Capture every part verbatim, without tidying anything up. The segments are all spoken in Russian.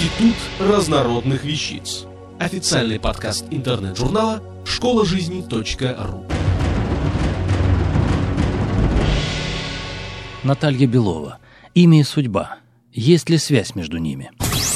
Институт разнородных вещиц. Официальный подкаст интернет-журнала школа жизни точка ру. Наталья Белова. Имя и судьба. Есть ли связь между ними?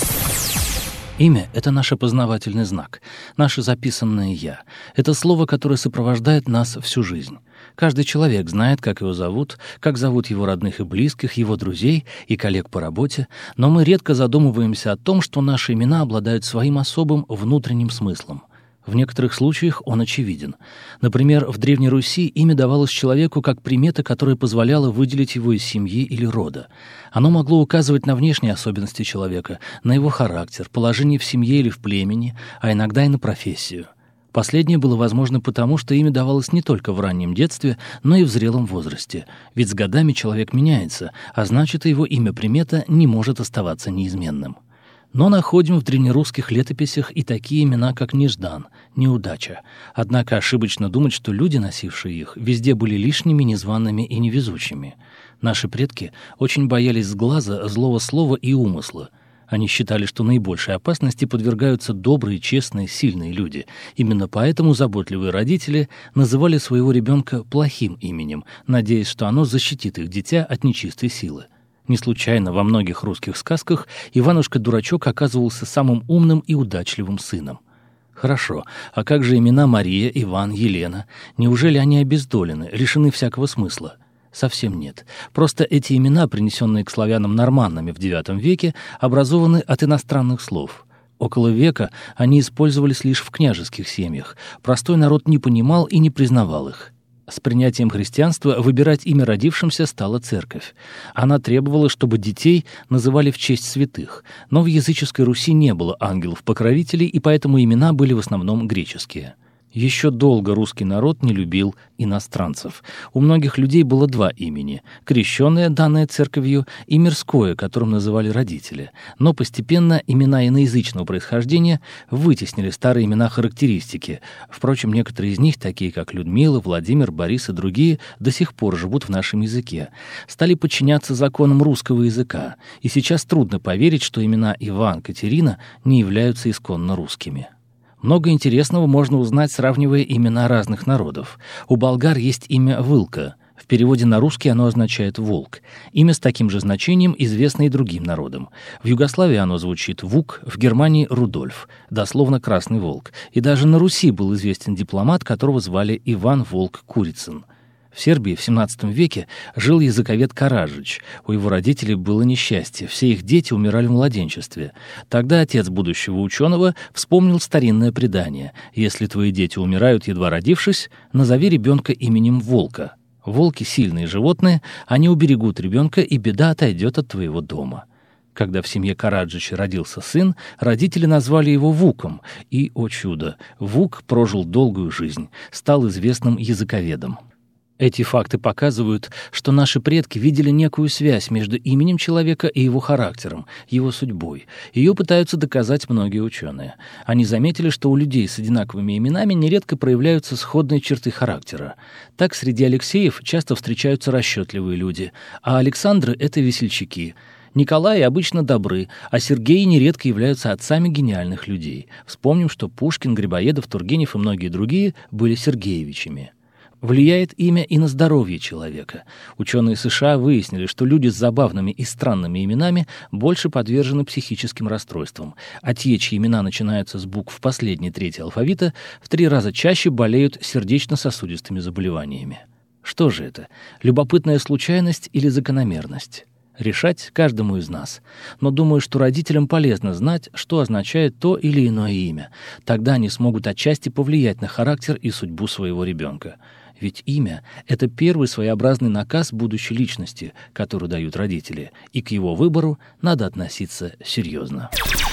Имя — это наш опознавательный знак, наше записанное «я». Это слово, которое сопровождает нас всю жизнь. Каждый человек знает, как его зовут, как зовут его родных и близких, его друзей и коллег по работе, но мы редко задумываемся о том, что наши имена обладают своим особым внутренним смыслом. В некоторых случаях он очевиден. Например, в Древней Руси имя давалось человеку как примета, которая позволяла выделить его из семьи или рода. Оно могло указывать на внешние особенности человека, на его характер, положение в семье или в племени, а иногда и на профессию. Последнее было возможно потому, что имя давалось не только в раннем детстве, но и в зрелом возрасте. Ведь с годами человек меняется, а значит, и его имя-примета не может оставаться неизменным. Но находим в древнерусских летописях и такие имена, как Неждан, неудача. Однако ошибочно думать, что люди, носившие их, везде были лишними, незваными и невезучими. Наши предки очень боялись сглаза, злого слова и умысла. Они считали, что наибольшей опасности подвергаются добрые, честные, сильные люди. Именно поэтому заботливые родители называли своего ребенка плохим именем, надеясь, что оно защитит их дитя от нечистой силы. Не случайно во многих русских сказках Иванушка-дурачок оказывался самым умным и удачливым сыном. Хорошо, а как же имена Мария, Иван, Елена? Неужели они обездолены, лишены всякого смысла? Совсем нет. Просто эти имена, принесенные к славянам норманнами в девятом веке, образованы от иностранных слов. Около века они использовались лишь в княжеских семьях. Простой народ не понимал и не признавал их. С принятием христианства выбирать имя родившимся стала церковь. Она требовала, чтобы детей называли в честь святых, но в языческой Руси не было ангелов-покровителей, и поэтому имена были в основном греческие. Еще долго русский народ не любил иностранцев. У многих людей было два имени – крещенное, данное церковью, и мирское, которым называли родители. Но постепенно имена иноязычного происхождения вытеснили старые имена-характеристики. Впрочем, некоторые из них, такие как Людмила, Владимир, Борис и другие, до сих пор живут в нашем языке. Стали подчиняться законам русского языка. И сейчас трудно поверить, что имена Иван, Катерина не являются исконно русскими. Много интересного можно узнать, сравнивая имена разных народов. У болгар есть имя Вылка. В переводе на русский оно означает «волк». Имя с таким же значением известно и другим народам. В Югославии оно звучит «Вук», в Германии — «Рудольф», дословно «красный волк». И даже на Руси был известен дипломат, которого звали Иван Волк Курицын. В Сербии в семнадцатом веке жил языковед Караджич. У его родителей было несчастье, все их дети умирали в младенчестве. Тогда отец будущего ученого вспомнил старинное предание: «Если твои дети умирают, едва родившись, назови ребенка именем волка. Волки — сильные животные, они уберегут ребенка, и беда отойдет от твоего дома». Когда в семье Караджича родился сын, родители назвали его Вуком, и, о чудо, Вук прожил долгую жизнь, стал известным языковедом. Эти факты показывают, что наши предки видели некую связь между именем человека и его характером, его судьбой. Ее пытаются доказать многие ученые. Они заметили, что у людей с одинаковыми именами нередко проявляются сходные черты характера. Так, среди Алексеев часто встречаются расчетливые люди, а Александры — это весельчаки. Николаи обычно добры, а Сергеи нередко являются отцами гениальных людей. Вспомним, что Пушкин, Грибоедов, Тургенев и многие другие были Сергеевичами. Влияет имя и на здоровье человека. Ученые США выяснили, что люди с забавными и странными именами больше подвержены психическим расстройствам, а те, чьи имена начинаются с букв последней трети алфавита, в три раза чаще болеют сердечно-сосудистыми заболеваниями. Что же это? Любопытная случайность или закономерность? Решать каждому из нас. Но думаю, что родителям полезно знать, что означает то или иное имя. Тогда они смогут отчасти повлиять на характер и судьбу своего ребенка. Ведь имя — это первый своеобразный наказ будущей личности, который дают родители, и к его выбору надо относиться серьезно.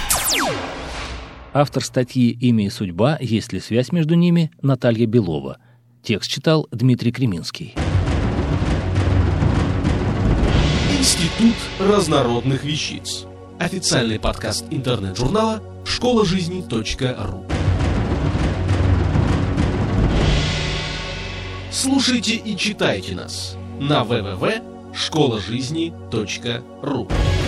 Автор статьи «Имя и судьба. Есть ли связь между ними?» Наталья Белова. Текст читал Дмитрий Креминский. Институт разнородных вещиц. Официальный подкаст интернет-журнала школа жизни точка ру. Слушайте и читайте нас на дабл ю дабл ю дабл ю точка школа жизни точка ру.